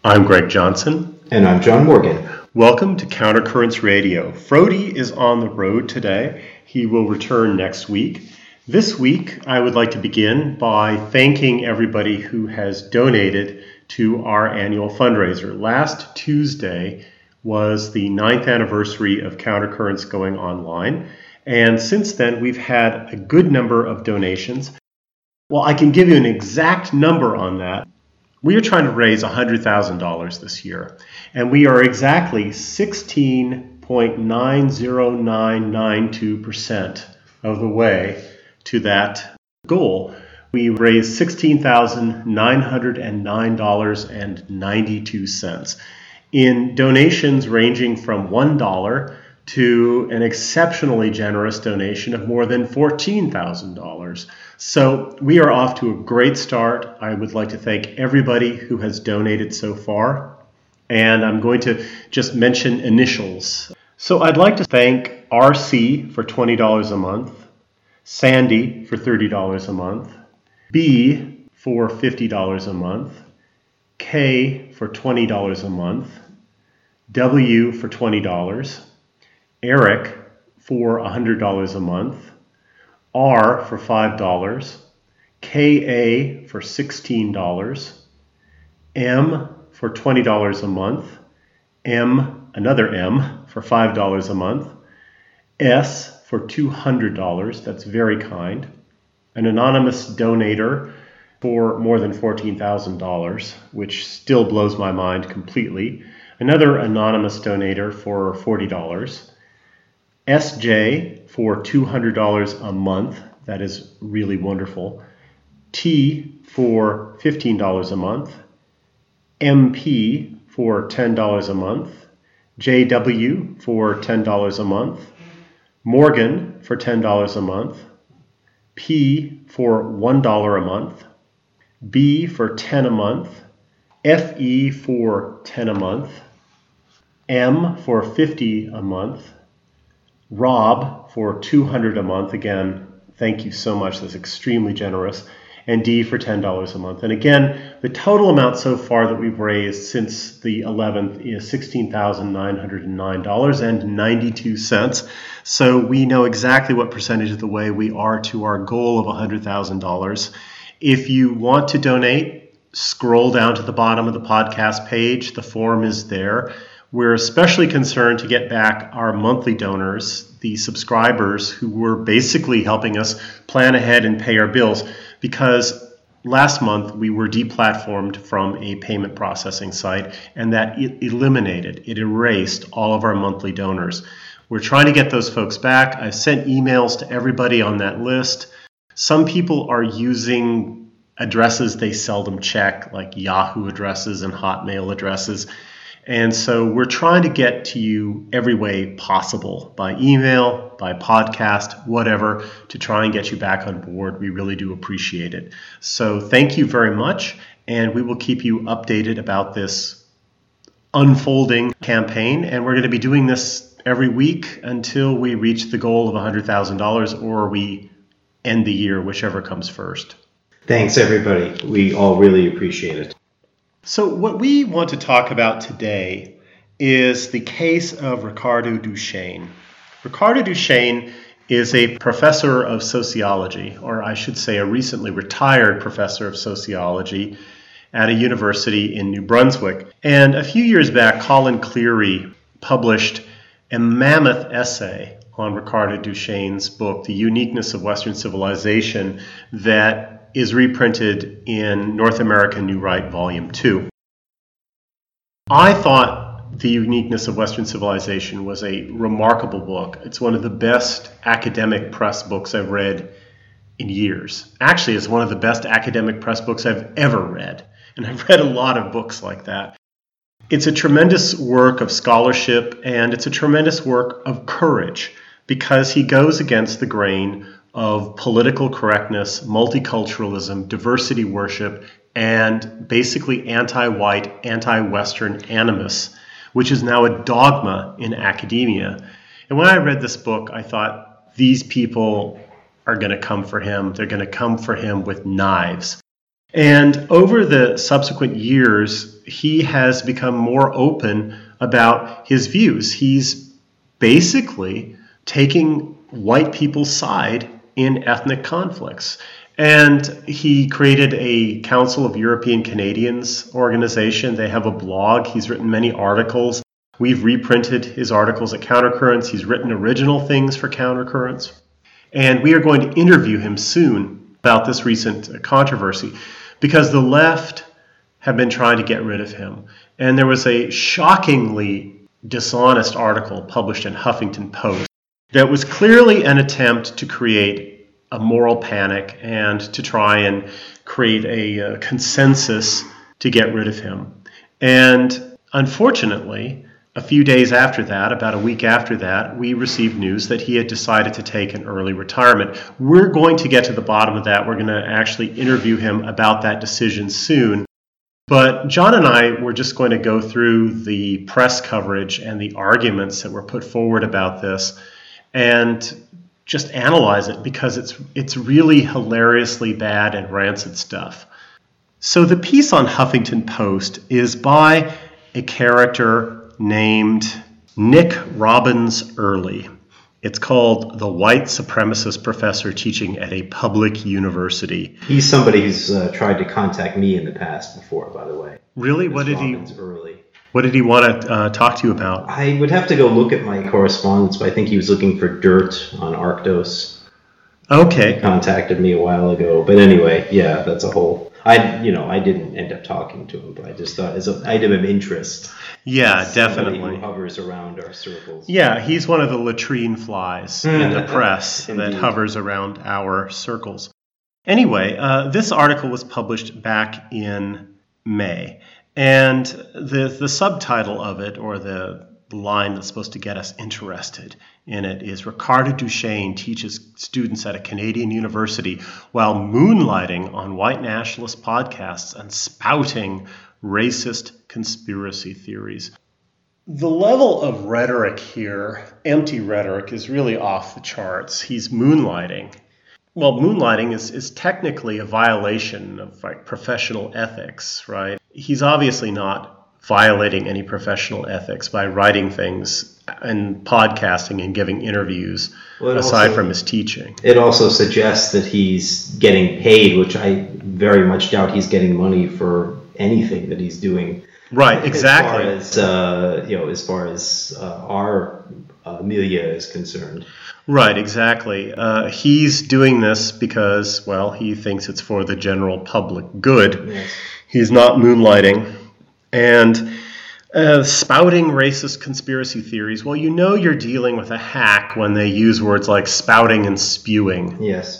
I'm Greg Johnson. And I'm John Morgan. Welcome to Countercurrents Radio. Frody is on the road today. He will return next week. This week, I would like to begin by thanking everybody who has donated to our annual fundraiser. Last Tuesday was the 9th anniversary of Countercurrents going online. And since then, we've had a good number of donations. Well, I can give you an exact number on that. We are trying to raise $100,000 this year, and we are exactly 16.90992% of the way to that goal. We raised $16,909.92 in donations ranging from $1 to an exceptionally generous donation of more than $14,000. So we are off to a great start. I would like to thank everybody who has donated so far. And I'm going to just mention initials. So I'd like to thank RC for $20 a month, Sandy for $30 a month, B for $50 a month, K for $20 a month, W for $20, Eric for $100 a month, R for $5, KA for $16, M for $20 a month, another M for $5 a month, S for $200, that's very kind, an anonymous donator for more than $14,000, which still blows my mind completely, another anonymous donator for $40, SJ for $200 a month, that is really wonderful, T for $15 a month, MP for $10 a month, JW for $10 a month, Morgan for $10 a month, P for $1 a month, B for $10 a month, FE for $10 a month, M for $50 a month, Rob for $200 a month, again, thank you so much, that's extremely generous, and D for $10 a month. And again, the total amount so far that we've raised since the 11th is $16,909.92. So we know exactly what percentage of the way we are to our goal of $100,000. If you want to donate, scroll down to the bottom of the podcast page. The form is there. We're especially concerned to get back our monthly donors, the subscribers who were basically helping us plan ahead and pay our bills, because last month we were deplatformed from a payment processing site, and that it erased all of our monthly donors. We're trying to get those folks back. I've sent emails to everybody on that list. Some people are using addresses they seldom check, like Yahoo addresses and Hotmail addresses. And so we're trying to get to you every way possible, by email, by podcast, whatever, to try and get you back on board. We really do appreciate it. So thank you very much, and we will keep you updated about this unfolding campaign. And we're going to be doing this every week until we reach the goal of $100,000 or we end the year, whichever comes first. Thanks, everybody. We all really appreciate it. So what we want to talk about today is the case of Ricardo Duchesne. Ricardo Duchesne is a professor of sociology, or I should say a recently retired professor of sociology at a university in New Brunswick. And a few years back, Colin Cleary published a mammoth essay on Ricardo Duchesne's book, The Uniqueness of Western Civilization, that is reprinted in North American New Right, Volume 2. I thought The Uniqueness of Western Civilization was a remarkable book. It's one of the best academic press books I've read in years. Actually, it's one of the best academic press books I've ever read. And I've read a lot of books like that. It's a tremendous work of scholarship, and it's a tremendous work of courage, because he goes against the grain of political correctness, multiculturalism, diversity worship, and basically anti-white, anti-Western animus, which is now a dogma in academia. And when I read this book, I thought, these people are going to come for him. They're going to come for him with knives. And over the subsequent years, he has become more open about his views. He's basically taking white people's side in ethnic conflicts. And he created a Council of European Canadians organization. They have a blog. He's written many articles. We've reprinted his articles at Countercurrents. He's written original things for Countercurrents. And we are going to interview him soon about this recent controversy because the left have been trying to get rid of him. And there was a shockingly dishonest article published in Huffington Post that was clearly an attempt to create a moral panic and to try and create a consensus to get rid of him. And unfortunately, a few days after that, about a week after that, we received news that he had decided to take an early retirement. We're going to get to the bottom of that. We're going to actually interview him about that decision soon. But John and I were just going to go through the press coverage and the arguments that were put forward about this and just analyze it because it's really hilariously bad and rancid stuff. So the piece on Huffington Post is by a character named Nick Robbins Early. It's called The White Supremacist Professor Teaching at a Public University. He's somebody who's tried to contact me in the past before, by the way. Really? What did he want to talk to you about? I would have to go look at my correspondence, but I think he was looking for dirt on Arctos. Okay. He contacted me a while ago. But anyway, yeah, that's a whole... I didn't end up talking to him, but I just thought as an item of interest. Yeah, definitely. Somebody who hovers around our circles. Yeah, he's one of the latrine flies in the press that hovers around our circles. Anyway, this article was published back in May. And the subtitle of it, or the line that's supposed to get us interested in it, is Ricardo Duchesne teaches students at a Canadian university while moonlighting on white nationalist podcasts and spouting racist conspiracy theories. The level of rhetoric here, empty rhetoric, is really off the charts. He's moonlighting. Well, moonlighting is technically a violation of professional ethics, right? He's obviously not violating any professional ethics by writing things and podcasting and giving interviews aside from his teaching. It also suggests that he's getting paid, which I very much doubt he's getting money for anything that he's doing. Right, exactly. As far as our milieu is concerned. Right, exactly. He's doing this because, well, he thinks it's for the general public good. Yes. He's not moonlighting. And spouting racist conspiracy theories, well, you're dealing with a hack when they use words like spouting and spewing. Yes.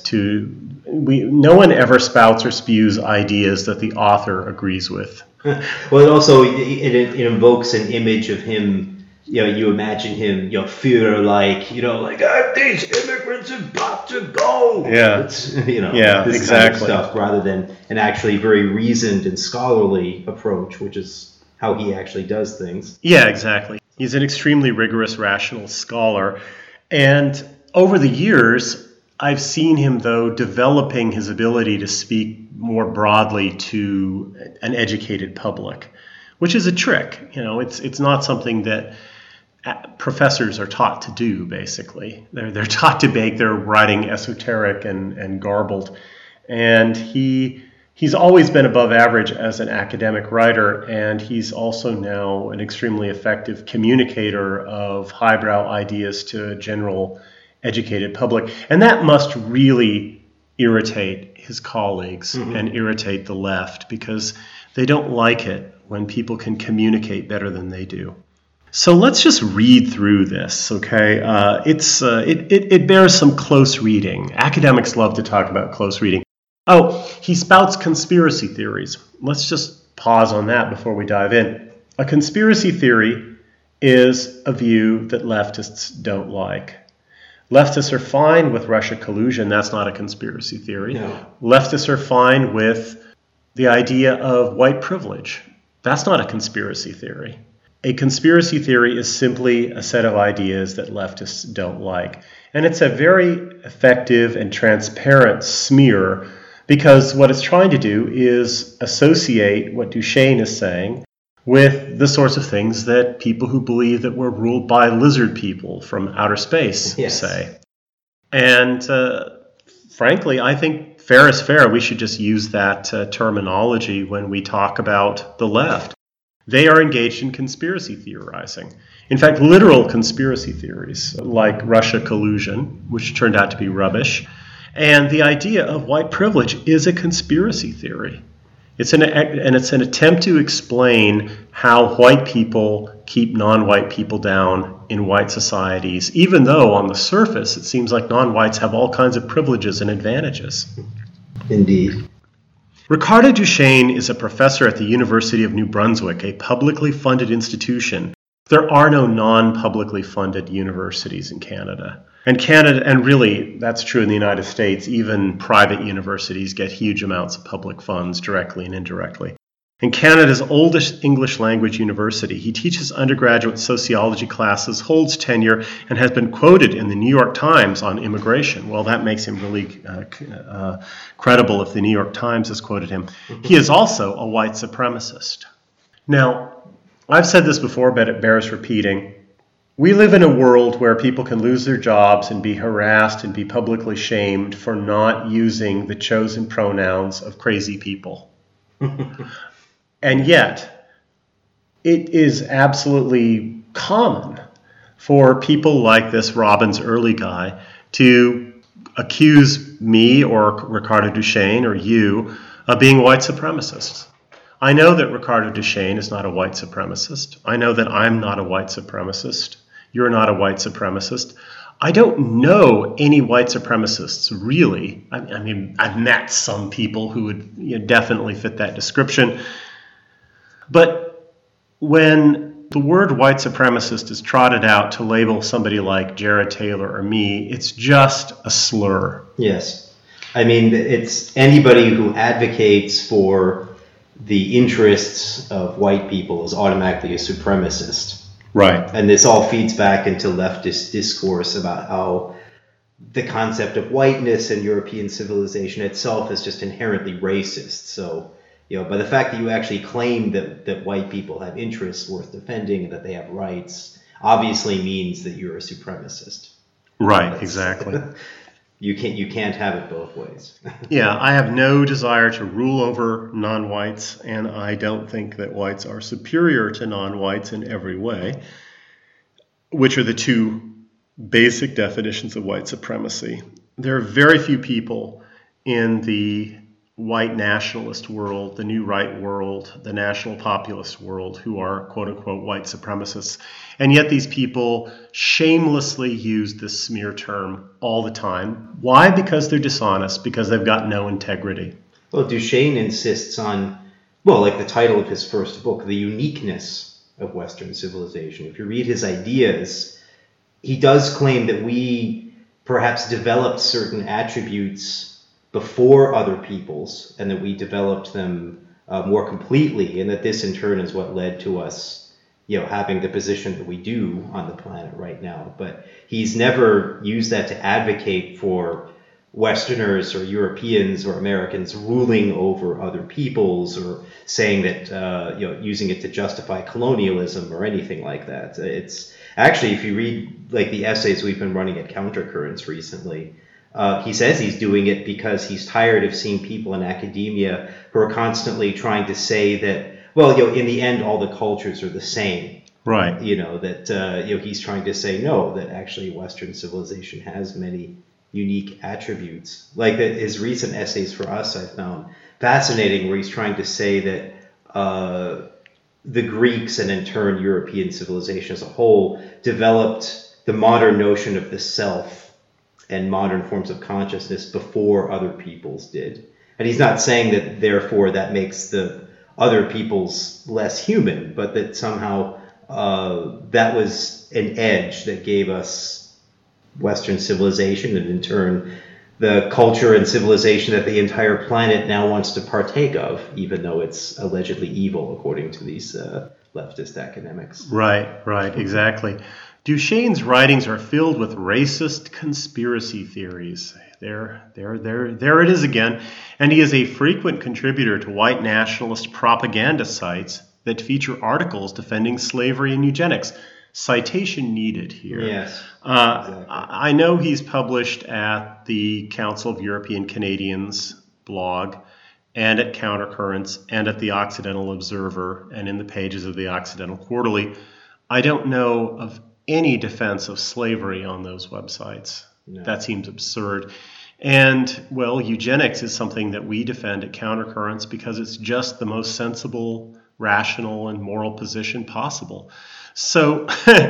No one ever spouts or spews ideas that the author agrees with. Well, it also it invokes an image of him. You imagine him, Führer-like, these immigrants have got to go. Yeah. This exactly. kind of stuff, rather than an actually very reasoned and scholarly approach, which is how he actually does things. Yeah, exactly. He's an extremely rigorous, rational scholar. And over the years, I've seen him, though, developing his ability to speak more broadly to an educated public, which is a trick. It's not something that professors are taught to do, basically. They're taught to bake. They're writing esoteric and garbled. And he's always been above average as an academic writer, and he's also now an extremely effective communicator of highbrow ideas to a general educated public. And that must really irritate his colleagues and irritate the left, because they don't like it when people can communicate better than they do. So let's just read through this, okay? It bears some close reading. Academics love to talk about close reading. Oh, he spouts conspiracy theories. Let's just pause on that before we dive in. A conspiracy theory is a view that leftists don't like. Leftists are fine with Russia collusion. That's not a conspiracy theory. No. Leftists are fine with the idea of white privilege. That's not a conspiracy theory. A conspiracy theory is simply a set of ideas that leftists don't like. And it's a very effective and transparent smear because what it's trying to do is associate what Duchesne is saying with the sorts of things that people who believe that we're ruled by lizard people from outer space say. And frankly, I think fair is fair. We should just use that terminology when we talk about the left. They are engaged in conspiracy theorizing. In fact, literal conspiracy theories like Russia collusion, which turned out to be rubbish. And the idea of white privilege is a conspiracy theory. It's an attempt to explain how white people keep non-white people down in white societies, even though on the surface it seems like non-whites have all kinds of privileges and advantages. Indeed. Ricardo Duchesne is a professor at the University of New Brunswick, a publicly funded institution. There are no non-publicly funded universities in Canada. And really, that's true in the United States, even private universities get huge amounts of public funds directly and indirectly. In Canada's oldest English language university, he teaches undergraduate sociology classes, holds tenure, and has been quoted in the New York Times on immigration. Well, that makes him really credible if the New York Times has quoted him. He is also a white supremacist. Now, I've said this before, but it bears repeating. We live in a world where people can lose their jobs and be harassed and be publicly shamed for not using the chosen pronouns of crazy people. And yet, it is absolutely common for people like this Robbins Early guy to accuse me or Ricardo Duchesne or you of being white supremacists. I know that Ricardo Duchesne is not a white supremacist. I know that I'm not a white supremacist. You're not a white supremacist. I don't know any white supremacists, really. I mean, I've met some people who would definitely fit that description. But when the word white supremacist is trotted out to label somebody like Jared Taylor or me, it's just a slur. Yes. I mean, it's anybody who advocates for the interests of white people is automatically a supremacist. Right. And this all feeds back into leftist discourse about how the concept of whiteness and European civilization itself is just inherently racist. So, by the fact that you actually claim that white people have interests worth defending and that they have rights, obviously means that you're a supremacist. Right, exactly. You can't have it both ways. Yeah, I have no desire to rule over non-whites, and I don't think that whites are superior to non-whites in every way, which are the two basic definitions of white supremacy. There are very few people in the white nationalist world, the new right world, the national populist world who are quote-unquote white supremacists. And yet these people shamelessly use this smear term all the time. Why? Because they're dishonest, because they've got no integrity. Well, Duchesne insists on, like the title of his first book, the uniqueness of Western civilization. If you read his ideas, he does claim that we perhaps developed certain attributes before other peoples, and that we developed them more completely, and that this in turn is what led to us, having the position that we do on the planet right now. But he's never used that to advocate for Westerners or Europeans or Americans ruling over other peoples, or saying that, using it to justify colonialism or anything like that. It's actually, if you read like the essays we've been running at Countercurrents recently, he says he's doing it because he's tired of seeing people in academia who are constantly trying to say that, in the end, all the cultures are the same. Right. He's trying to say, no, that actually Western civilization has many unique attributes. Like his recent essays for us, I found fascinating, where he's trying to say that the Greeks and in turn European civilization as a whole developed the modern notion of the self and modern forms of consciousness before other peoples did. And he's not saying that therefore that makes the other peoples less human, but that somehow that was an edge that gave us Western civilization, and in turn the culture and civilization that the entire planet now wants to partake of, even though it's allegedly evil according to these leftist academics. Right, exactly. Duchesne's writings are filled with racist conspiracy theories. There it is again. And he is a frequent contributor to white nationalist propaganda sites that feature articles defending slavery and eugenics. Citation needed here. Yes, exactly. I know he's published at the Council of European Canadians blog, and at Countercurrents, and at the Occidental Observer, and in the pages of the Occidental Quarterly. I don't know of any defense of slavery on those websites. No. That seems absurd. And, well, eugenics is something that we defend at Countercurrents because it's just the most sensible, rational, and moral position possible. So,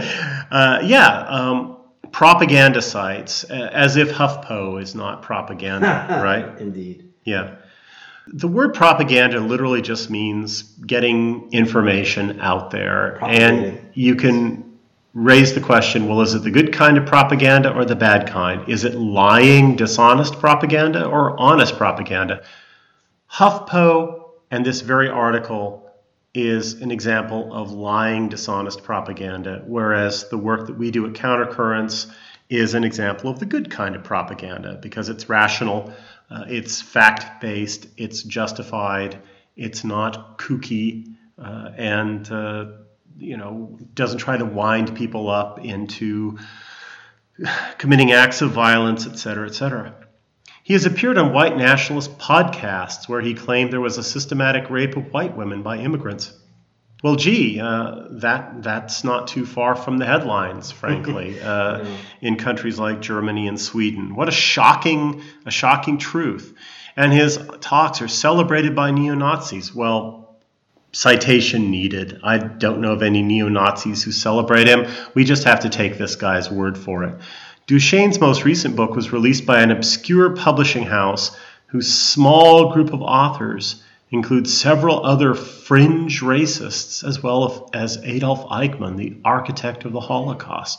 propaganda sites, as if HuffPo is not propaganda, right? Indeed. Yeah. The word propaganda literally just means getting information out there. And you can raise the question, well, is it the good kind of propaganda or the bad kind? Is it lying, dishonest propaganda or honest propaganda? HuffPo and this very article is an example of lying, dishonest propaganda, whereas the work that we do at Countercurrents is an example of the good kind of propaganda because it's rational, it's fact-based, it's justified, it's not kooky, and doesn't try to wind people up into committing acts of violence, et cetera, et cetera. He has appeared on white nationalist podcasts where he claimed there was a systematic rape of white women by immigrants. Well, gee, that's not too far from the headlines, frankly, in countries like Germany and Sweden. What a shocking truth. And his talks are celebrated by neo-Nazis. Well, citation needed. I don't know of any neo-Nazis who celebrate him. We just have to take this guy's word for it. Duchesne's most recent book was released by an obscure publishing house whose small group of authors includes several other fringe racists, as well as Adolf Eichmann, the architect of the Holocaust.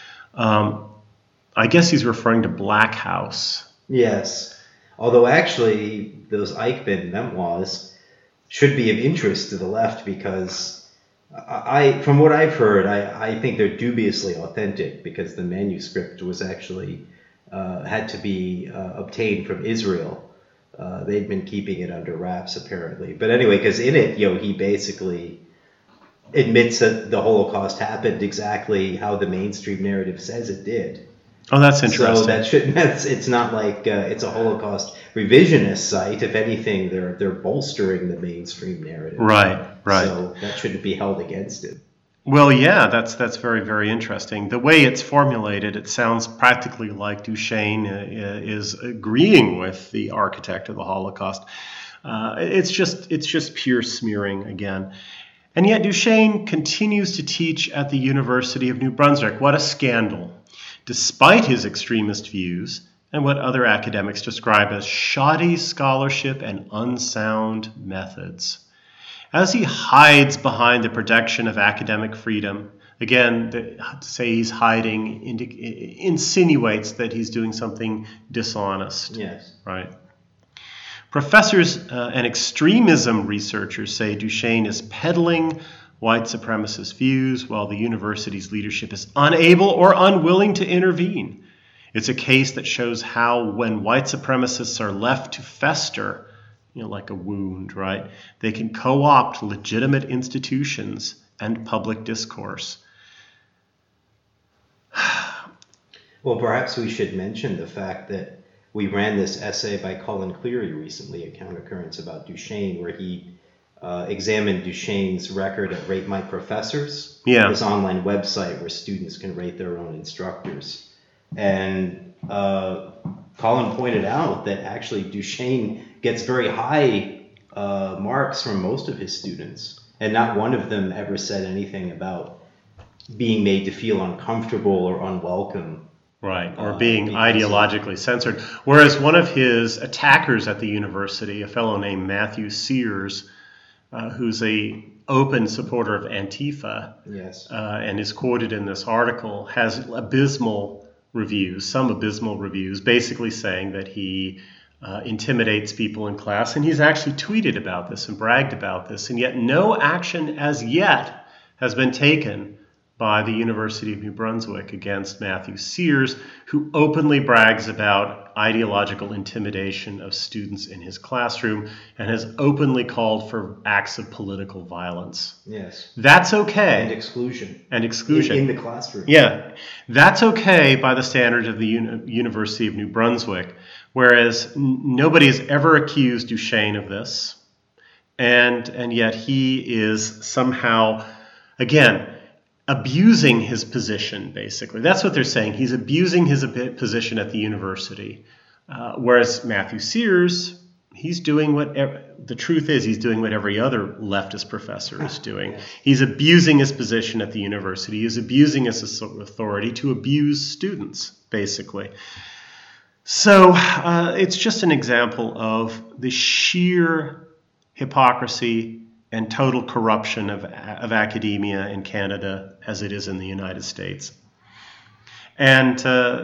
I guess he's referring to Black House. Yes, although actually those Eichmann memoirs should be of interest to the left because from what I've heard, I think they're dubiously authentic because the manuscript was actually had to be obtained from Israel. They'd been keeping it under wraps apparently. But anyway, because in it, he basically admits that the Holocaust happened exactly how the mainstream narrative says it did. Oh, that's interesting. So it's not like it's a Holocaust revisionist site. If anything, they're bolstering the mainstream narrative. Right. So that shouldn't be held against it. Well, yeah, that's very, very interesting. The way it's formulated, it sounds practically like Duchesne is agreeing with the architect of the Holocaust. It's just pure smearing again. And yet Duchesne continues to teach at the University of New Brunswick. What a scandal. Despite his extremist views and what other academics describe as shoddy scholarship and unsound methods. As he hides behind the protection of academic freedom, again, to say he's hiding insinuates that he's doing something dishonest. Yes. Right. Professors and extremism researchers say Duchesne is peddling white supremacist views while the university's leadership is unable or unwilling to intervene. It's a case that shows how when white supremacists are left to fester, like a wound, right, they can co-opt legitimate institutions and public discourse. Well, perhaps we should mention the fact that we ran this essay by Colin Cleary recently at Countercurrents about Duchesne, where he examined Duchesne's record at Rate My Professors, this online website where students can rate their own instructors. And Colin pointed out that actually Duchesne gets very high marks from most of his students, and not one of them ever said anything about being made to feel uncomfortable or unwelcome. Right, or being ideologically censored. Whereas one of his attackers at the university, a fellow named Matthew Sears, who's a open supporter of Antifa, and is quoted in this article, has some abysmal reviews, basically saying that he intimidates people in class. And he's actually tweeted about this and bragged about this, and yet no action as yet has been taken by the University of New Brunswick against Matthew Sears, who openly brags about ideological intimidation of students in his classroom and has openly called for acts of political violence. Yes. That's okay. And exclusion. In the classroom. Yeah. That's okay by the standards of the University of New Brunswick, whereas nobody has ever accused Duchesne of this. And yet he is somehow, again, abusing his position, basically. That's what they're saying. He's abusing his position at the university. Whereas Matthew Sears, he's doing the truth is he's doing what every other leftist professor is doing. He's abusing his position at the university. He's abusing his authority to abuse students, basically. So it's just an example of the sheer hypocrisy and total corruption of academia in Canada as it is in the United States. And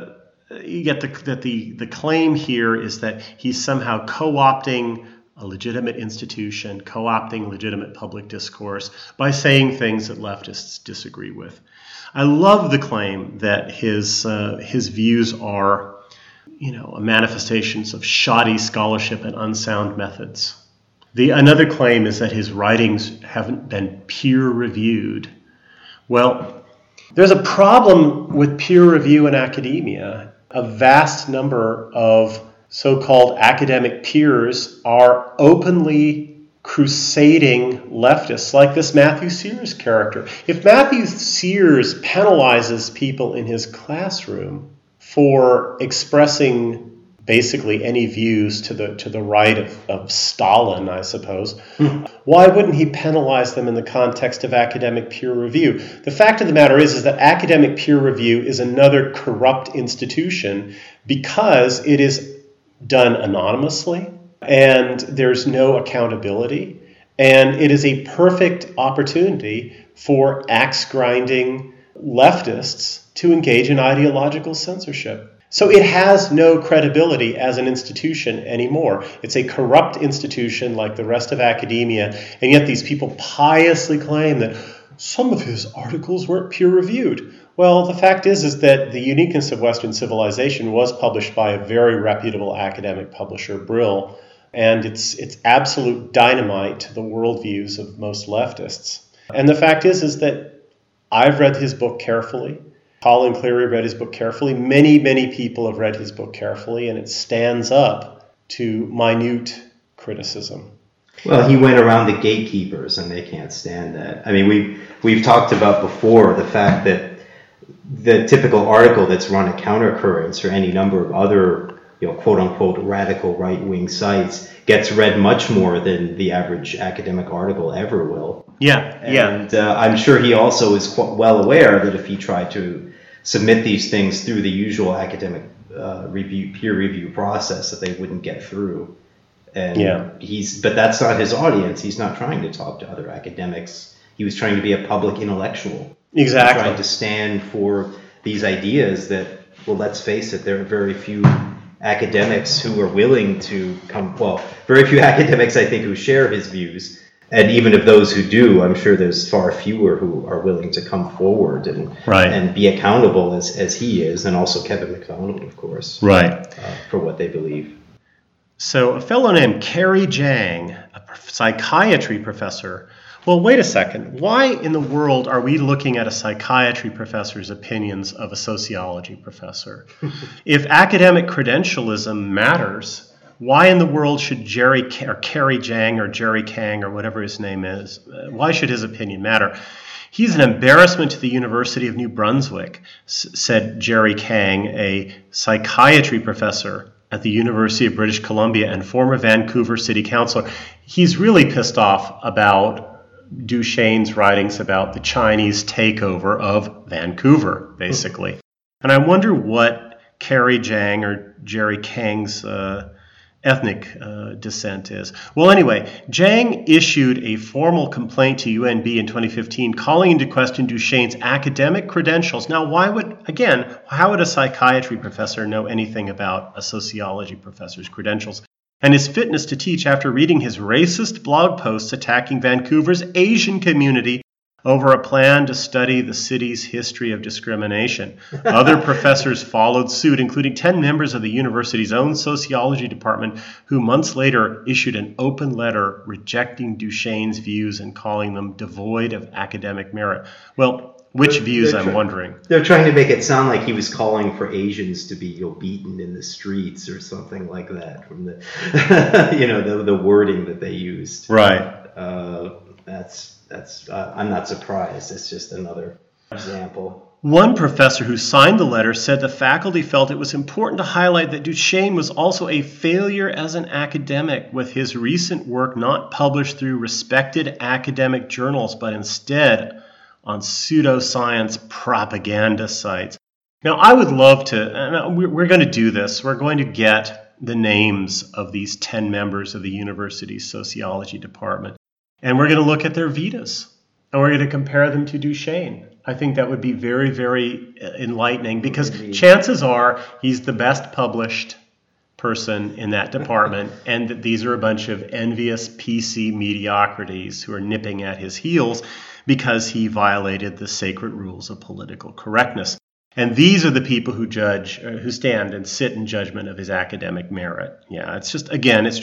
you get that the claim here is that he's somehow co-opting a legitimate institution, co-opting legitimate public discourse by saying things that leftists disagree with. I love the claim that his views are, manifestations of shoddy scholarship and unsound methods. Another claim is that his writings haven't been peer-reviewed. Well, there's a problem with peer review in academia. A vast number of so-called academic peers are openly crusading leftists, like this Matthew Sears character. If Matthew Sears penalizes people in his classroom for expressing basically any views to the right of Stalin, I suppose, why wouldn't he penalize them in the context of academic peer review? The fact of the matter is that academic peer review is another corrupt institution because it is done anonymously and there's no accountability, and it is a perfect opportunity for axe-grinding leftists to engage in ideological censorship. So it has no credibility as an institution anymore. It's a corrupt institution like the rest of academia, and yet these people piously claim that some of his articles weren't peer-reviewed. Well, the fact is that The Uniqueness of Western Civilization was published by a very reputable academic publisher, Brill, and it's absolute dynamite to the worldviews of most leftists. And the fact is that I've read his book carefully. Colin Cleary read his book carefully. Many, many people have read his book carefully, and it stands up to minute criticism. Well, he went around the gatekeepers, and they can't stand that. I mean, we've talked about before the fact that the typical article that's run at Countercurrents or any number of other, quote-unquote radical right-wing sites gets read much more than the average academic article ever will. And I'm sure he also is quite well aware that if he tried to submit these things through the usual academic peer review process, that they wouldn't get through. But that's not his audience. He's not trying to talk to other academics. He was trying to be a public intellectual. Exactly. Trying to stand for these ideas that, well, let's face it, there are very few academics who are willing to very few academics, I think, who share his views. And even of those who do, I'm sure there's far fewer who are willing to come forward and be accountable as he is, and also Kevin MacDonald, of course, for what they believe. So a fellow named Kerry Jang, a psychiatry professor. Well, wait a second. Why in the world are we looking at a psychiatry professor's opinions of a sociology professor? If academic credentialism matters, why in the world should Kerry Jang or Jerry Kang or whatever his name is, why should his opinion matter? He's an embarrassment to the University of New Brunswick, said Jerry Kang, a psychiatry professor at the University of British Columbia and former Vancouver city councillor. He's really pissed off about Duchesne's writings about the Chinese takeover of Vancouver, basically. And I wonder what Kerry Jang or Jerry Kang's ethnic descent is. Well, anyway, Jang issued a formal complaint to UNB in 2015 calling into question Duchesne's academic credentials. Now, how would a psychiatry professor know anything about a sociology professor's credentials and his fitness to teach after reading his racist blog posts attacking Vancouver's Asian community over a plan to study the city's history of discrimination. Other professors followed suit, including 10 members of the university's own sociology department, who months later issued an open letter rejecting Duchesne's views and calling them devoid of academic merit. Well, which views, I'm wondering? They're trying to make it sound like he was calling for Asians to be beaten in the streets or something like that from the, the wording that they used. Right. I'm not surprised. It's just another example. One professor who signed the letter said the faculty felt it was important to highlight that Duchesne was also a failure as an academic, with his recent work not published through respected academic journals, but instead on pseudoscience propaganda sites. Now, I would love to, we're going to do this. We're going to get the names of these 10 members of the university's sociology department, and we're going to look at their vitas, and we're going to compare them to Duchesne. I think that would be very, very enlightening, because chances are he's the best published person in that department, and that these are a bunch of envious PC mediocrities who are nipping at his heels because he violated the sacred rules of political correctness. And these are the people who stand and sit in judgment of his academic merit. Yeah, it's just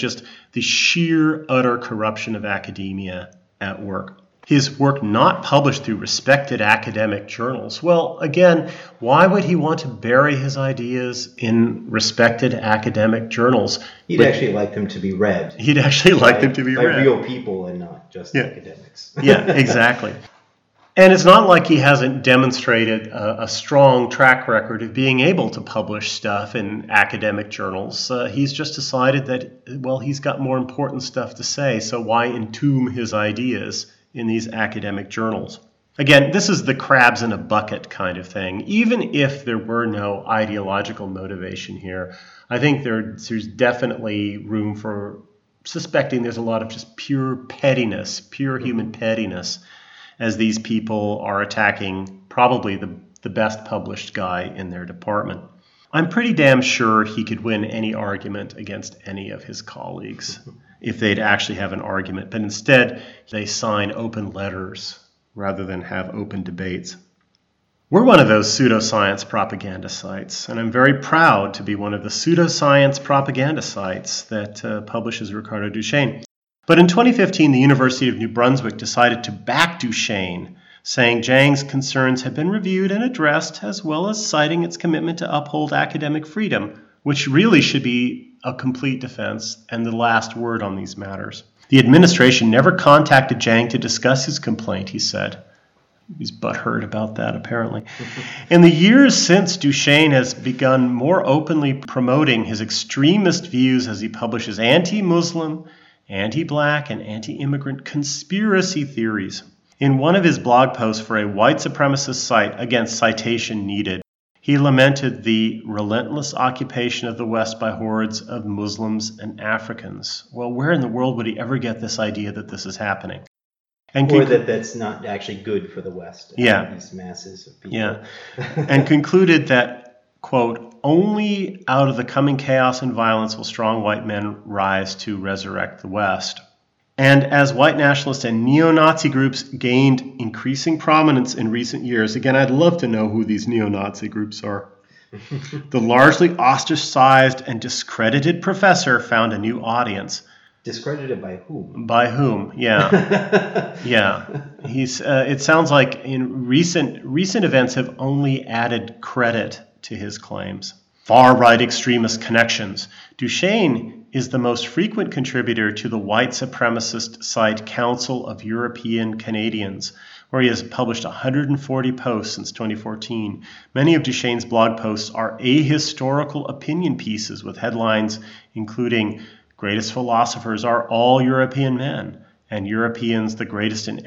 the sheer, utter corruption of academia at work. His work not published through respected academic journals. Well, again, why would he want to bury his ideas in respected academic journals? He'd actually like them to be read. He'd actually like them to be read. By real people and not just academics. Yeah, exactly. And it's not like he hasn't demonstrated a strong track record of being able to publish stuff in academic journals. He's just decided that, he's got more important stuff to say, so why entomb his ideas in these academic journals? Again, this is the crabs in a bucket kind of thing. Even if there were no ideological motivation here, I think there's definitely room for suspecting there's a lot of just pure pettiness, pure human pettiness, as these people are attacking probably the best published guy in their department. I'm pretty damn sure he could win any argument against any of his colleagues if they'd actually have an argument. But instead, they sign open letters rather than have open debates. We're one of those pseudoscience propaganda sites, and I'm very proud to be one of the pseudoscience propaganda sites that publishes Ricardo Duchesne. But in 2015, the University of New Brunswick decided to back Duchesne, saying Zhang's concerns had been reviewed and addressed, as well as citing its commitment to uphold academic freedom, which really should be a complete defense and the last word on these matters. The administration never contacted Zhang to discuss his complaint, he said. He's butthurt about that, apparently. In the years since, Duchesne has begun more openly promoting his extremist views as he publishes anti-Muslim, anti-black, and anti-immigrant conspiracy theories. In one of his blog posts for a white supremacist site, against citation needed, he lamented the relentless occupation of the West by hordes of Muslims and Africans. Well, where in the world would he ever get this idea that this is happening? Or that's not actually good for the West. Yeah. These masses of people. Yeah. And concluded that, quote, only out of the coming chaos and violence will strong white men rise to resurrect the West. And as white nationalist and neo-Nazi groups gained increasing prominence in recent years, again, I'd love to know who these neo-Nazi groups are. The largely ostracized and discredited professor found a new audience. Discredited by whom? By whom? Yeah, yeah. It sounds like in recent events have only added credit to his claims. Far-right extremist connections. Duchesne is the most frequent contributor to the white supremacist site Council of European Canadians, where he has published 140 posts since 2014. Many of Duchesne's blog posts are ahistorical opinion pieces with headlines including "Greatest philosophers are all European men," and "Europeans the greatest in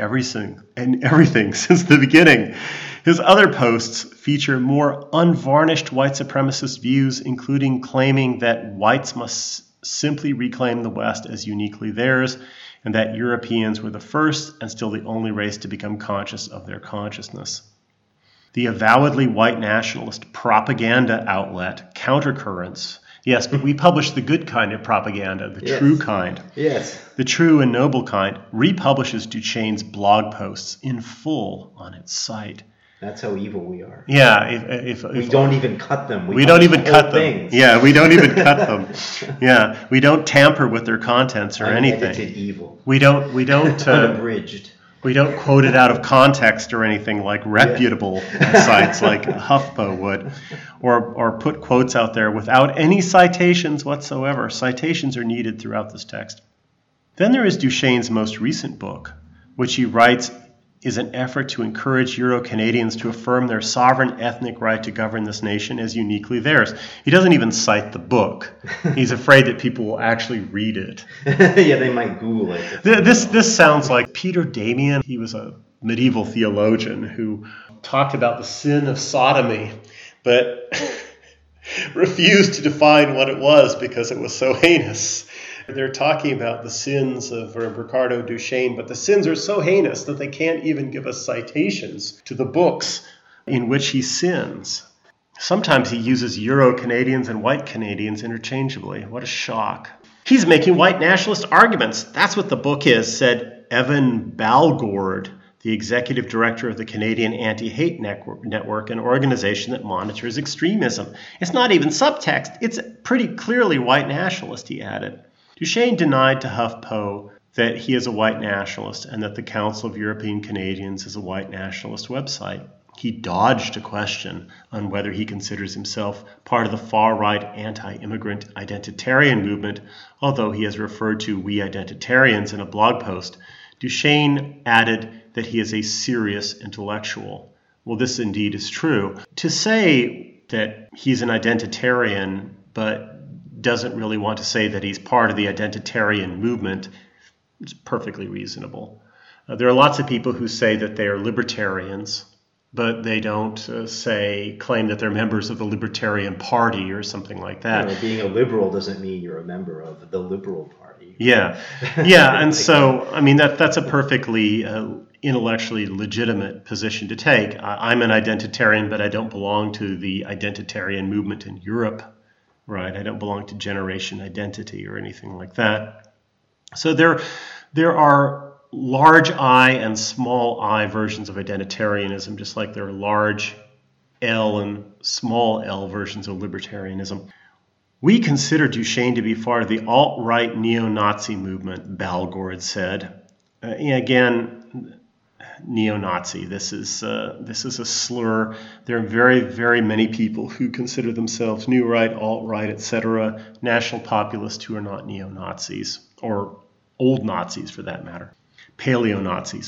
everything since the beginning." His other posts feature more unvarnished white supremacist views, including claiming that whites must simply reclaim the West as uniquely theirs, and that Europeans were the first and still the only race to become conscious of their consciousness. The avowedly white nationalist propaganda outlet Countercurrents Yes, but we publish the good kind of propaganda, the Yes. true kind. Yes. The true and noble kind republishes Duchesne's blog posts in full on its site. That's how evil we are. Yeah, if We don't even cut them. we don't even cut them. Things. Yeah, we don't even cut them. Yeah, we don't tamper with their contents or anything. Unedited evil. We don't Unabridged. we don't quote it out of context or anything like reputable sites like HuffPo would, or put quotes out there without any citations whatsoever. Citations are needed throughout this text. Then there is Duchesne's most recent book, which he writes is an effort to encourage Euro-Canadians to affirm their sovereign ethnic right to govern this nation as uniquely theirs. He doesn't even cite the book. He's afraid that people will actually read it. Yeah, they might Google it. This sounds like Peter Damian. He was a medieval theologian who talked about the sin of sodomy, but refused to define what it was because it was so heinous. They're talking about the sins of Ricardo Duchesne, but the sins are so heinous that they can't even give us citations to the books in which he sins. Sometimes he uses Euro-Canadians and white Canadians interchangeably. What a shock. He's making white nationalist arguments. That's what the book is, said Evan Balgord, the executive director of the Canadian Anti-Hate Network, an organization that monitors extremism. It's not even subtext. It's pretty clearly white nationalist, he added. Duchesne denied to HuffPo that he is a white nationalist and that the Council of European Canadians is a white nationalist website. He dodged a question on whether he considers himself part of the far-right anti-immigrant identitarian movement, although he has referred to We Identitarians in a blog post. Duchesne added that he is a serious intellectual. Well, this indeed is true. To say that he's an identitarian but doesn't really want to say that he's part of the identitarian movement is perfectly reasonable. There are lots of people who say that they are libertarians, but they don't claim that they're members of the Libertarian Party or something like that. You know, being a liberal doesn't mean you're a member of the Liberal Party. Yeah, and so, I mean, that's a perfectly intellectually legitimate position to take. I'm an identitarian, but I don't belong to the identitarian movement in Europe. Right, I don't belong to Generation Identity or anything like that. So there are large I and small I versions of identitarianism, just like there are large L and small l versions of libertarianism. We consider Duchesne to be part of the alt-right neo-Nazi movement, Balgord said. Again, neo-Nazi. This is a slur. There are very, very many people who consider themselves new right, alt-right, etc., national populists who are not neo-Nazis, or old Nazis for that matter, paleo-Nazis.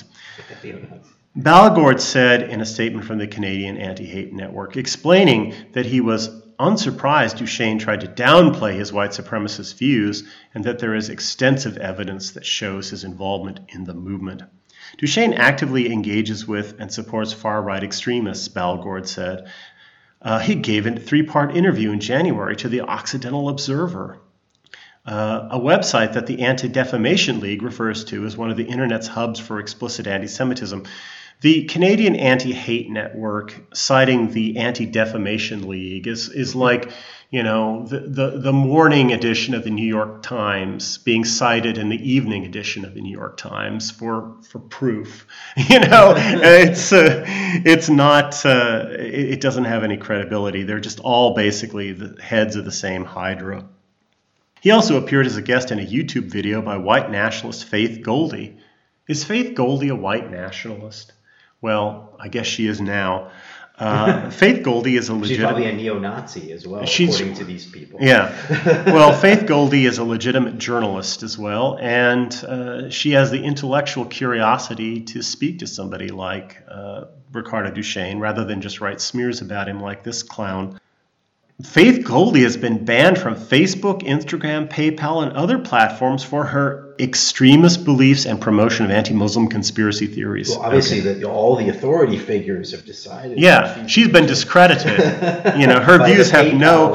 Balgord said in a statement from the Canadian Anti-Hate Network, explaining that he was unsurprised Duchesne tried to downplay his white supremacist views and that there is extensive evidence that shows his involvement in the movement. Duchesne actively engages with and supports far-right extremists, Balgord said. He gave a 3-part interview in January to the Occidental Observer, a website that the Anti-Defamation League refers to as one of the Internet's hubs for explicit anti-Semitism. The Canadian Anti-Hate Network, citing the Anti-Defamation League, is like, you know, the morning edition of the New York Times being cited in the evening edition of the New York Times for proof. You know, it's not, it doesn't have any credibility. They're just all basically the heads of the same hydra. He also appeared as a guest in a YouTube video by white nationalist Faith Goldy. Is Faith Goldy a white nationalist? Well, I guess she is now. Faith Goldy is a legitimate... She's probably a neo-Nazi as well, according to these people. Yeah. Well, Faith Goldy is a legitimate journalist as well, and she has the intellectual curiosity to speak to somebody like Ricardo Duchesne, rather than just write smears about him like this clown. Faith Goldy has been banned from Facebook, Instagram, PayPal, and other platforms for her extremist beliefs and promotion of anti-Muslim conspiracy theories. Well, obviously, all the authority figures have decided. Yeah, she's been discredited. You know, her views have no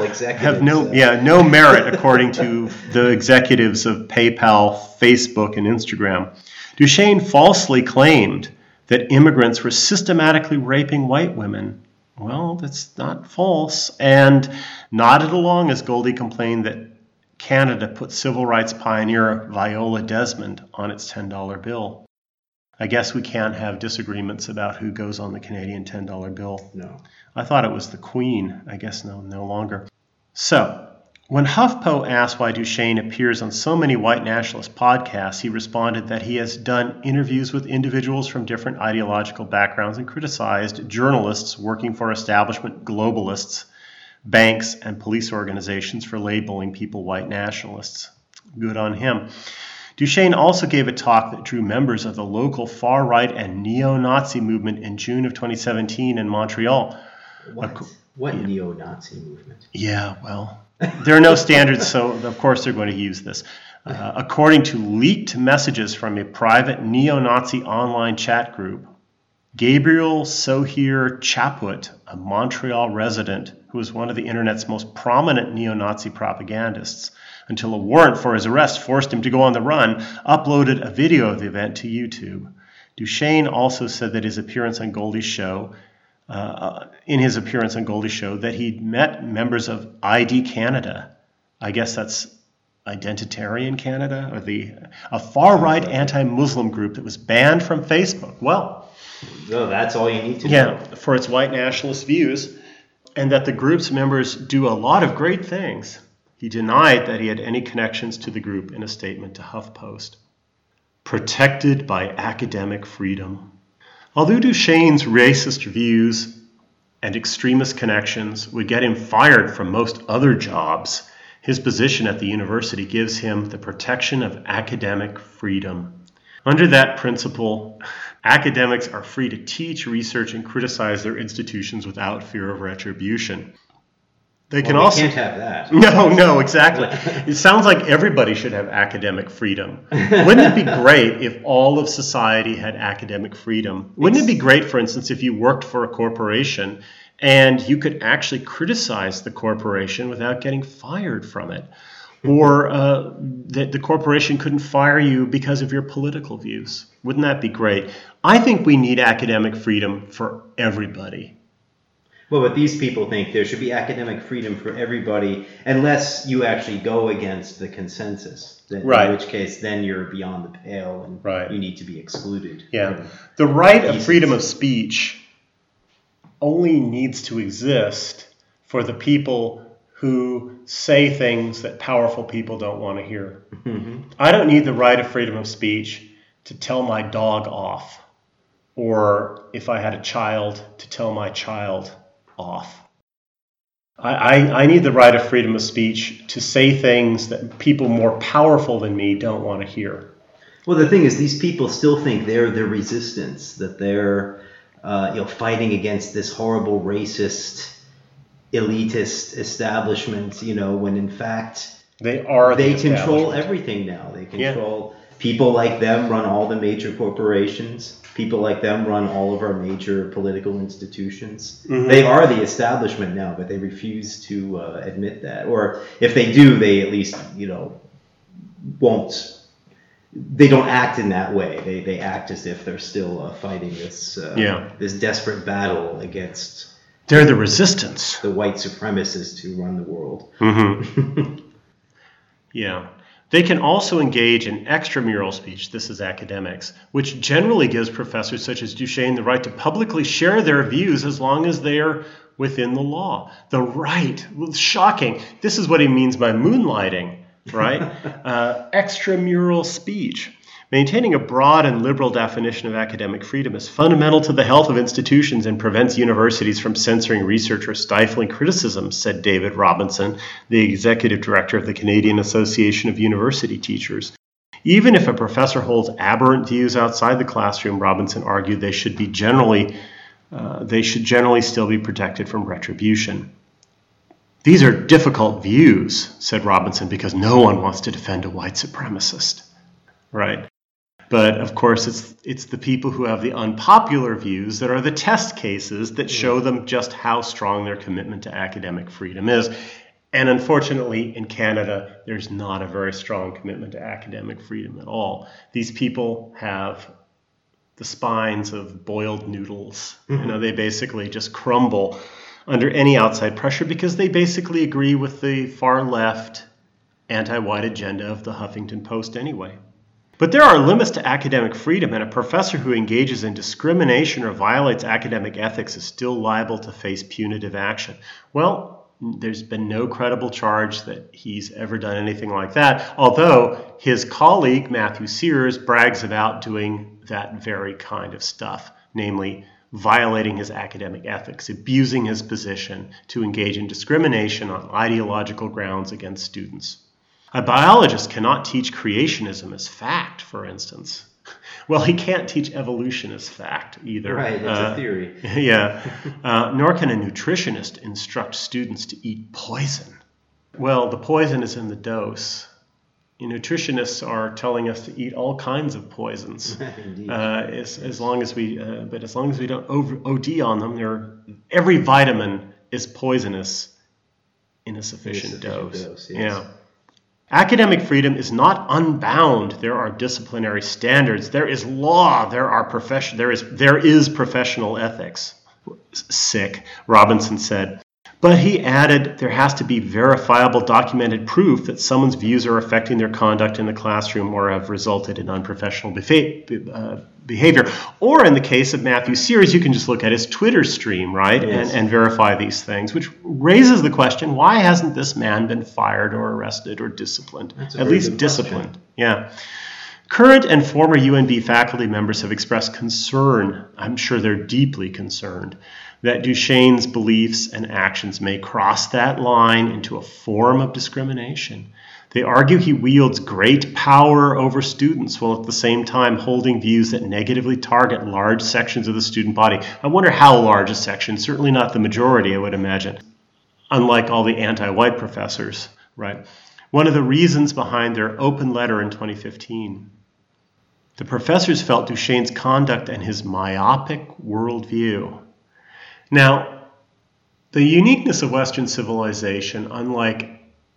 merit according to the executives of PayPal, Facebook, and Instagram. Duchesne falsely claimed that immigrants were systematically raping white women. Well, that's not false. And nodded along as Goldie complained that Canada put civil rights pioneer Viola Desmond on its $10 bill. I guess we can't have disagreements about who goes on the Canadian $10 bill. No. I thought it was the Queen. I guess no longer. So, when HuffPo asked why Duchesne appears on so many white nationalist podcasts, he responded that he has done interviews with individuals from different ideological backgrounds and criticized journalists working for establishment globalists, banks, and police organizations for labeling people white nationalists. Good on him. Duchesne also gave a talk that drew members of the local far-right and neo-Nazi movement in June of 2017 in Montreal. What neo-Nazi movement? Yeah, well, there are no standards, so of course they're going to use this. According to leaked messages from a private neo-Nazi online chat group, Gabriel Sohir Chaput, a Montreal resident who was one of the internet's most prominent neo-Nazi propagandists, until a warrant for his arrest forced him to go on the run, uploaded a video of the event to YouTube. Duchesne also said that in his appearance on Goldie's show, that he'd met members of ID Canada. I guess that's Identitarian Canada, or a far-right anti-Muslim group that was banned from Facebook. Well, so that's all you need to know. For its white nationalist views, and that the group's members do a lot of great things. He denied that he had any connections to the group in a statement to HuffPost. Protected by academic freedom. Although Duchesne's racist views and extremist connections would get him fired from most other jobs, his position at the university gives him the protection of academic freedom. Under that principle, academics are free to teach, research, and criticize their institutions without fear of retribution. They can't have that. No, exactly. It sounds like everybody should have academic freedom. Wouldn't it be great if all of society had academic freedom? Wouldn't it be great, for instance, if you worked for a corporation and you could actually criticize the corporation without getting fired from it? Or that the corporation couldn't fire you because of your political views? Wouldn't that be great? I think we need academic freedom for everybody. Well, but these people think there should be academic freedom for everybody unless you actually go against the consensus. Right. In which case, then you're beyond the pale and you need to be excluded. Yeah. The right of freedom of speech only needs to exist for the people who say things that powerful people don't want to hear. Mm-hmm. I don't need the right of freedom of speech to tell my dog off, or if I had a child, to tell my child off. I need the right of freedom of speech to say things that people more powerful than me don't want to hear. Well, the thing is, these people still think they're the resistance, that they're fighting against this horrible racist, elitist establishment, when in fact they control everything now. They control people like them run all the major corporations. People like them run all of our major political institutions. Mm-hmm. They are the establishment now, but they refuse to admit that. Or if they do, they at least, won't. They don't act in that way. They act as if they're still fighting this desperate battle against. They're the resistance. The white supremacists who run the world. Mm-hmm. Yeah. They can also engage in extramural speech, this is academics, which generally gives professors such as Duchesne the right to publicly share their views as long as they are within the law. The right, shocking. This is what he means by moonlighting, right? Extramural speech. Maintaining a broad and liberal definition of academic freedom is fundamental to the health of institutions and prevents universities from censoring research or stifling criticism, said David Robinson, the executive director of the Canadian Association of University Teachers. Even if a professor holds aberrant views outside the classroom, Robinson argued they should generally still be protected from retribution. These are difficult views, said Robinson, because no one wants to defend a white supremacist. Right. But of course, it's the people who have the unpopular views that are the test cases that show them just how strong their commitment to academic freedom is. And unfortunately, in Canada, there's not a very strong commitment to academic freedom at all. These people have the spines of boiled noodles. They basically just crumble under any outside pressure because they basically agree with the far left anti-white agenda of the Huffington Post anyway. But there are limits to academic freedom, and a professor who engages in discrimination or violates academic ethics is still liable to face punitive action. Well, there's been no credible charge that he's ever done anything like that, although his colleague, Matthew Sears, brags about doing that very kind of stuff, namely violating his academic ethics, abusing his position to engage in discrimination on ideological grounds against students. A biologist cannot teach creationism as fact, for instance. Well, he can't teach evolution as fact either. Right, it's a theory. Yeah. Nor can a nutritionist instruct students to eat poison. Well, the poison is in the dose. Nutritionists are telling us to eat all kinds of poisons. Indeed. As long as we don't OD on them, every vitamin is poisonous in a sufficient dose. Yes. Yeah. Academic freedom is not unbound. There are disciplinary standards. There is law. There is professional ethics. Sick, Robinson said. But he added, there has to be verifiable documented proof that someone's views are affecting their conduct in the classroom or have resulted in unprofessional behavior. Or in the case of Matthew Sears, you can just look at his Twitter stream, right, yes. and verify these things, which raises the question, why hasn't this man been fired or arrested or disciplined? At least disciplined. Yeah. Current and former UNB faculty members have expressed concern, I'm sure they're deeply concerned, that Duchesne's beliefs and actions may cross that line into a form of discrimination. They argue he wields great power over students while at the same time holding views that negatively target large sections of the student body. I wonder how large a section, certainly not the majority, I would imagine, unlike all the anti-white professors, right? One of the reasons behind their open letter in 2015. The professors felt Duchesne's conduct and his myopic worldview. Now, the uniqueness of Western civilization, unlike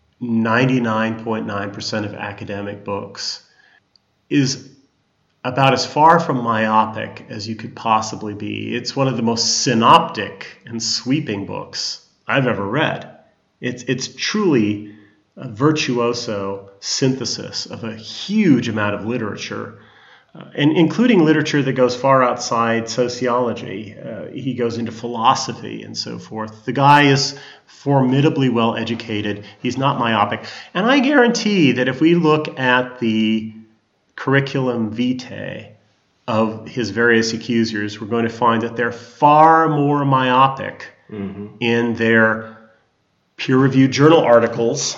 99.9% of academic books, is about as far from myopic as you could possibly be. It's one of the most synoptic and sweeping books I've ever read. It's truly a virtuoso synthesis of a huge amount of literature, and including literature that goes far outside sociology. He goes into philosophy and so forth. The guy is formidably well educated. He's not myopic. And I guarantee that if we look at the curriculum vitae of his various accusers, we're going to find that they're far more myopic in their peer-reviewed journal articles,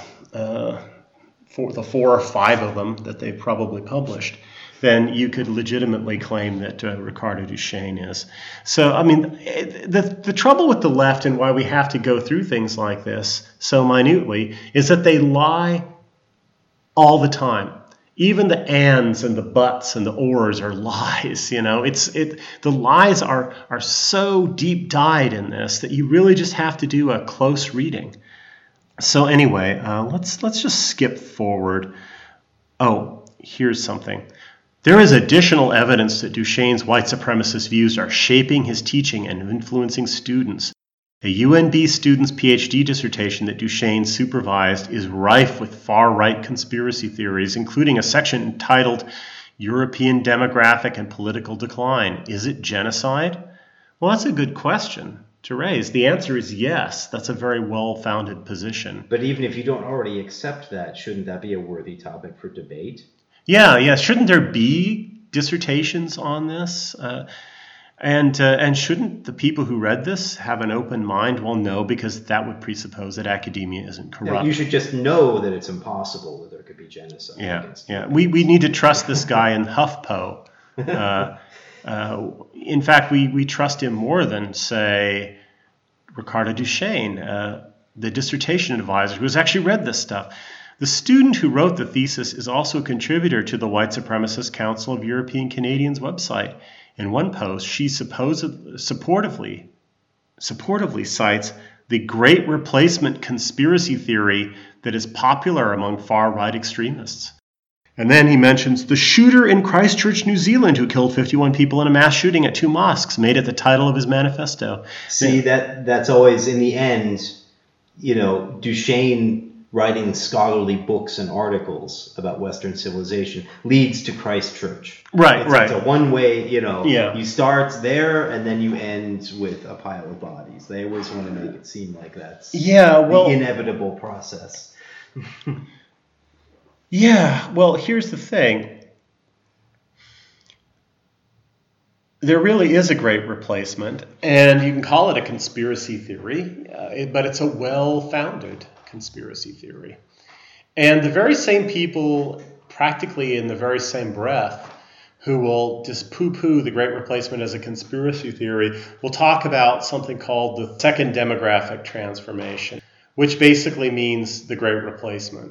for the 4 or 5 of them that they've probably published, then you could legitimately claim that Ricardo Duchesne is. So, I mean, the trouble with the left and why we have to go through things like this so minutely is that they lie all the time. Even the ands and the buts and the ors are lies. The lies are so deep dyed in this that you really just have to do a close reading. So anyway, let's just skip forward. Oh, here's something. There is additional evidence that Duchesne's white supremacist views are shaping his teaching and influencing students. A UNB student's PhD dissertation that Duchesne supervised is rife with far-right conspiracy theories, including a section entitled European Demographic and Political Decline. Is it genocide? Well, that's a good question to raise. The answer is yes. That's a very well-founded position. But even if you don't already accept that, shouldn't that be a worthy topic for debate? Yeah. Shouldn't there be dissertations on this? And shouldn't the people who read this have an open mind? Well, no, because that would presuppose that academia isn't corrupt. Yeah, you should just know that it's impossible that there could be genocide. Yeah. We need to trust this guy in HuffPo. In fact, we trust him more than, say, Ricardo Duchesne, the dissertation advisor, who has actually read this stuff. The student who wrote the thesis is also a contributor to the White Supremacist Council of European Canadians website. In one post, she supportively cites the Great Replacement conspiracy theory that is popular among far-right extremists. And then he mentions the shooter in Christchurch, New Zealand, who killed 51 people in a mass shooting at 2 mosques, made it the title of his manifesto. See, that's always, in the end, Duchesne writing scholarly books and articles about Western civilization leads to Christchurch. Right. It's a one-way, you start there and then you end with a pile of bodies. They always want to make it seem like that's the inevitable process. Yeah, well, here's the thing. There really is a great replacement, and you can call it a conspiracy theory, but it's a well-founded conspiracy theory. And the very same people, practically in the very same breath, who will just poo-poo the Great Replacement as a conspiracy theory, will talk about something called the second demographic transformation, which basically means the Great Replacement.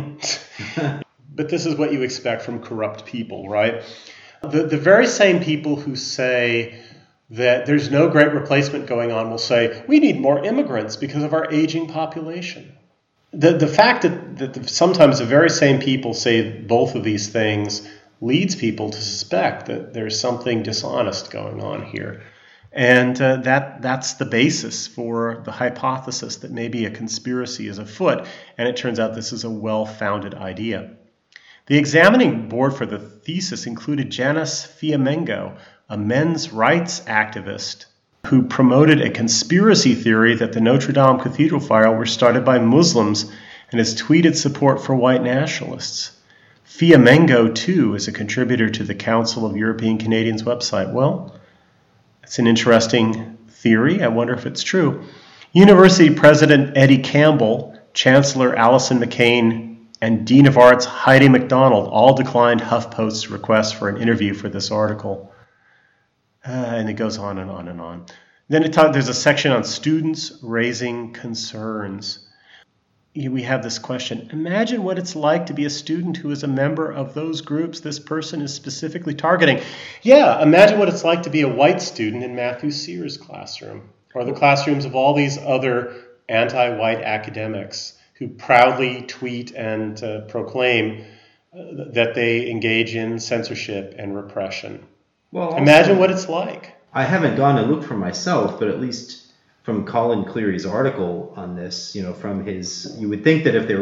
But this is what you expect from corrupt people, right? The very same people who say that there's no Great Replacement going on will say, we need more immigrants because of our aging population. The fact that sometimes the very same people say both of these things leads people to suspect that there's something dishonest going on here. And that's the basis for the hypothesis that maybe a conspiracy is afoot, and it turns out this is a well-founded idea. The examining board for the thesis included Janice Fiamengo, a men's rights activist who promoted a conspiracy theory that the Notre Dame Cathedral fire were started by Muslims and has tweeted support for white nationalists. Fiamengo, too, is a contributor to the Council of European Canadians website. Well, it's an interesting theory. I wonder if it's true. University President Eddie Campbell, Chancellor Alison McCain, and Dean of Arts Heidi MacDonald all declined HuffPost's request for an interview for this article. And it goes on and on and on. Then there's a section on students raising concerns. We have this question. Imagine what it's like to be a student who is a member of those groups this person is specifically targeting. Yeah, imagine what it's like to be a white student in Matthew Sears' classroom, or the classrooms of all these other anti-white academics who proudly tweet and proclaim that they engage in censorship and repression. Well, imagine what it's like. I haven't gone and looked for myself, but at least from Colin Cleary's article on this, from his, you would think that if there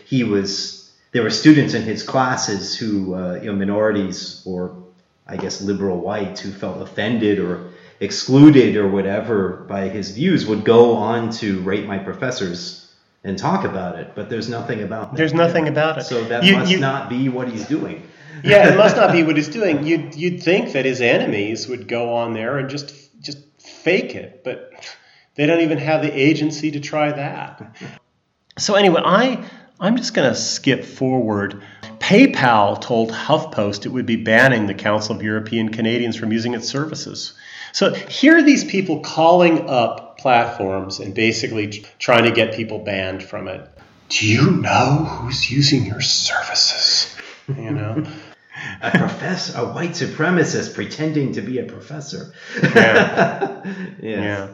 were students in his classes who, minorities or I guess liberal whites who felt offended or excluded or whatever by his views would go on to rate my professors and talk about it, but there's nothing about that. There's nothing about it. So that must not be what he's doing. Yeah, it must not be what he's doing. You'd think that his enemies would go on there and just fake it, but they don't even have the agency to try that. So anyway, I'm just going to skip forward. PayPal told HuffPost it would be banning the Council of European Canadians from using its services. So here are these people calling up platforms and basically trying to get people banned from it. Do you know who's using your services? A professor, a white supremacist pretending to be a professor. Yeah. Yes. Yeah.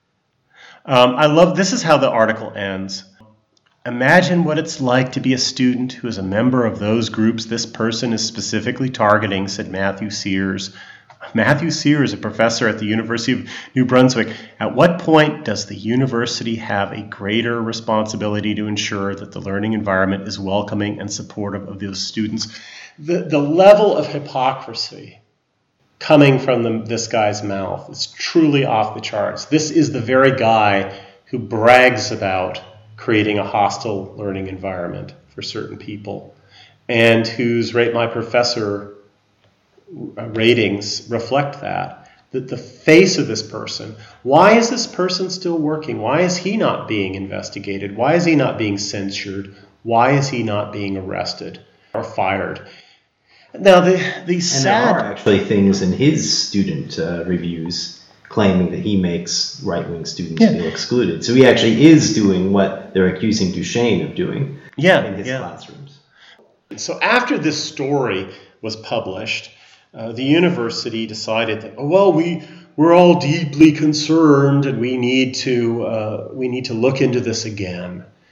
I love, this is how the article ends. Imagine what it's like to be a student who is a member of those groups this person is specifically targeting, said Matthew Sears. Matthew Sears, a professor at the University of New Brunswick. At what point does the university have a greater responsibility to ensure that the learning environment is welcoming and supportive of those students? The level of hypocrisy coming from this guy's mouth is truly off the charts. This is the very guy who brags about creating a hostile learning environment for certain people and whose Rate My Professor ratings reflect that. The face of this person. Why is this person still working? Why is he not being investigated? Why is he not being censured? Why is he not being arrested or fired? Now, the sad... And there are actually things in his student reviews claiming that he makes right-wing students feel excluded. So he actually is doing what they're accusing Duchesne of doing in his classrooms. So after this story was published, the university decided that, we're all deeply concerned and we need to look into this again.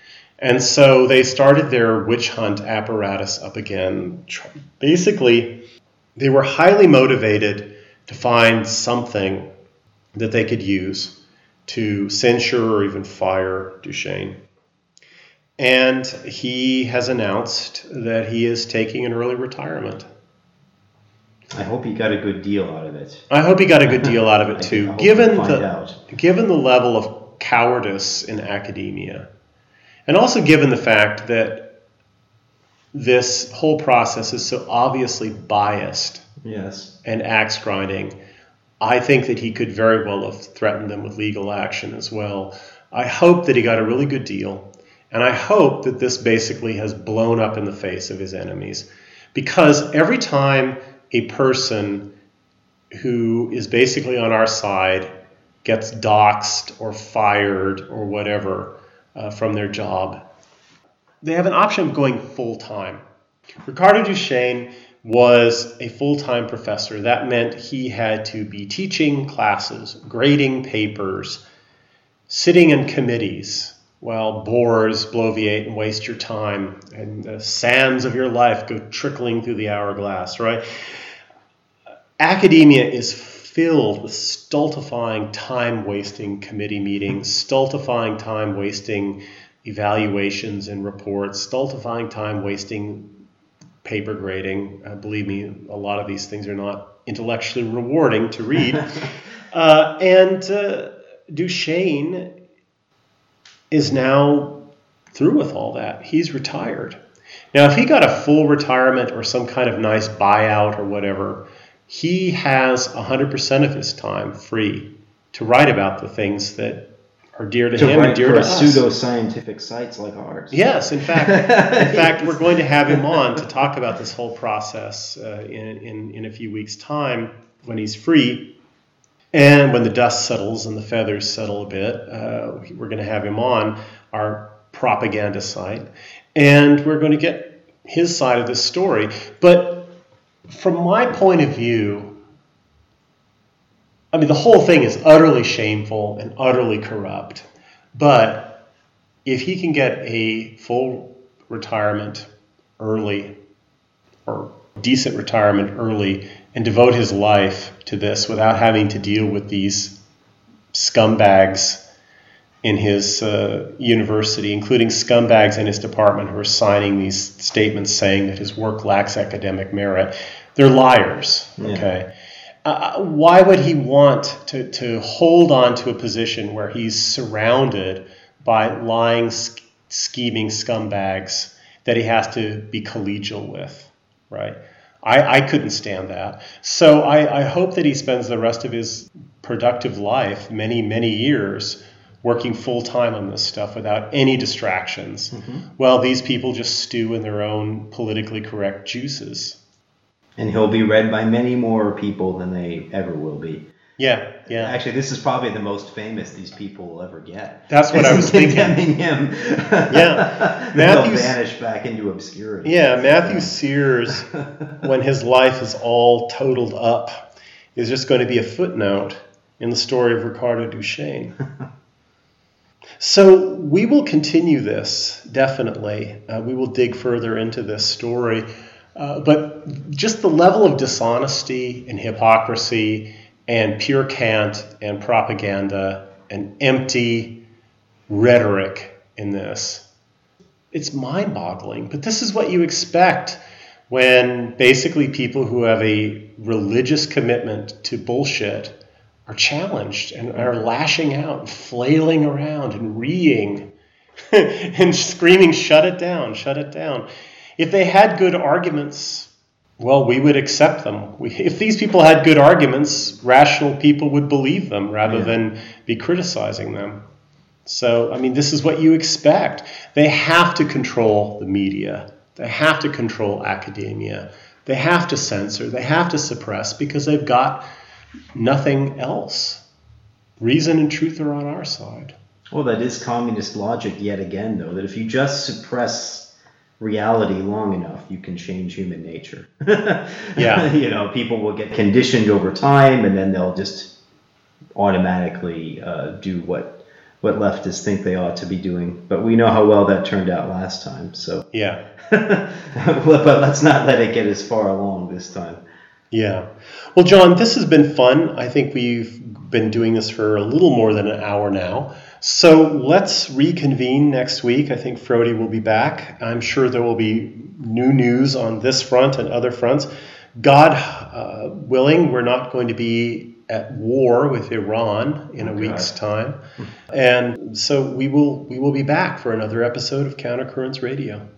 And so they started their witch hunt apparatus up again. Basically, they were highly motivated to find something that they could use to censure or even fire Duchesne. And he has announced that he is taking an early retirement. I hope he got a good deal out of it. I hope he got a good deal out of it too, given the level of cowardice in academia. And also given the fact that this whole process is so obviously biased and axe grinding, I think that he could very well have threatened them with legal action as well. I hope that he got a really good deal, and I hope that this basically has blown up in the face of his enemies. Because every time a person who is basically on our side gets doxxed or fired or whatever from their job, they have an option of going full-time. Ricardo Duchesne was a full-time professor. That meant he had to be teaching classes, grading papers, sitting in committees while bores bloviate and waste your time and the sands of your life go trickling through the hourglass, right? Academia is filled with stultifying, time-wasting committee meetings, stultifying, time-wasting evaluations and reports, stultifying, time-wasting paper grading. Believe me, a lot of these things are not intellectually rewarding to read. And Duchesne is now through with all that. He's retired. Now, if he got a full retirement or some kind of nice buyout or whatever, he has 100% of his time free to write about the things that are dear to him and dear to us. Pseudo-scientific sites like ours. Yes, in fact, we're going to have him on to talk about this whole process in a few weeks' time when he's free. And when the dust settles and the feathers settle a bit, we're going to have him on our propaganda site. And we're going to get his side of the story. But from my point of view, I mean, the whole thing is utterly shameful and utterly corrupt. But if he can get a full retirement early, or decent retirement early, and devote his life to this without having to deal with these scumbags in his university, including scumbags in his department who are signing these statements saying that his work lacks academic merit. They're liars, okay? Why would he want to hold on to a position where he's surrounded by lying, scheming scumbags that he has to be collegial with, right? I couldn't stand that. So I hope that he spends the rest of his productive life, many, many years, working full-time on this stuff without any distractions, while these people just stew in their own politically correct juices. And he'll be read by many more people than they ever will be. Yeah. Actually, this is probably the most famous these people will ever get. That's what I was thinking. Condemning him. Yeah. He'll vanish back into obscurity. Yeah, Matthew Sears, when his life is all totaled up, is just going to be a footnote in the story of Ricardo Duchesne. So we will continue this, definitely. We will dig further into this story. But just the level of dishonesty and hypocrisy and pure cant and propaganda and empty rhetoric in this, it's mind-boggling. But this is what you expect when basically people who have a religious commitment to bullshit are challenged and are lashing out and flailing around and reeing and screaming, shut it down, shut it down. If they had good arguments, well, we would accept them. If these people had good arguments, rational people would believe them rather than be criticizing them. So, I mean, this is what you expect. They have to control the media. They have to control academia. They have to censor. They have to suppress because they've got nothing else. Reason and truth are on our side. Well, that is communist logic yet again, though, that if you just suppress reality long enough, you can change human nature. Yeah. People will get conditioned over time, and then they'll just automatically do what what leftists think they ought to be doing. But we know how well that turned out last time. So Yeah. But let's not let it get as far along this time. Yeah. Well, John, this has been fun. I think we've been doing this for a little more than an hour now. So let's reconvene next week. I think Frody will be back. I'm sure there will be new news on this front and other fronts. God willing, we're not going to be at war with Iran in a week's time. And so we will be back for another episode of Countercurrents Radio.